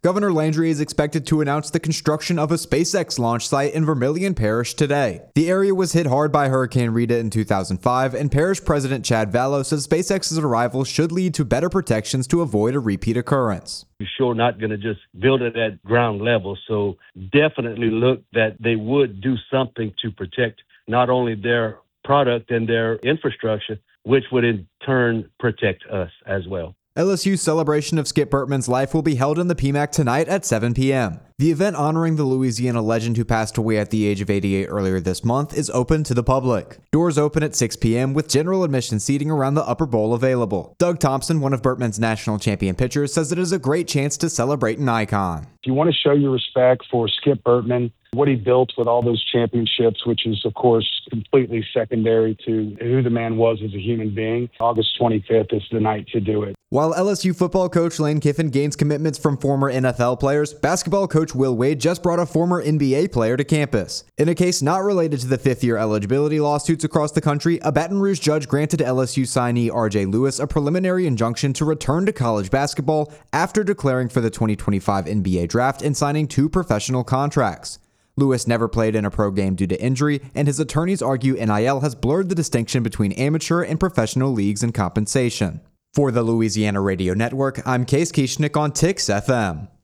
Governor Landry is expected to announce the construction of a SpaceX launch site in Vermilion Parish today. The area was hit hard by Hurricane Rita in 2005, and Parish President Chad Vallow says SpaceX's arrival should lead to better protections to avoid a repeat occurrence. You're sure not going to just build it at ground level, so definitely look that they would do something to protect not only their product and their infrastructure, which would in turn protect us as well. LSU's celebration of Skip Bertman's life will be held in the PMAC tonight at 7 p.m. The event honoring the Louisiana legend who passed away at the age of 88 earlier this month is open to the public. Doors open at 6 p.m. with general admission seating around the upper bowl available. Doug Thompson, one of Bertman's national champion pitchers, says it is a great chance to celebrate an icon. If you want to show your respect for Skip Bertman, what he built with all those championships, which is, of course, completely secondary to who the man was as a human being, August 25th is the night to do it. While LSU football coach Lane Kiffin gains commitments from former NFL players, basketball coach Will Wade just brought a former NBA player to campus. In a case not related to the fifth-year eligibility lawsuits across the country, a Baton Rouge judge granted LSU signee RJ Lewis a preliminary injunction to return to college basketball after declaring for the 2025 NBA draft and signing 2 professional contracts. Lewis never played in a pro game due to injury, and his attorneys argue NIL has blurred the distinction between amateur and professional leagues and compensation. For the Louisiana Radio Network, I'm Case Kieschnick on Tix FM.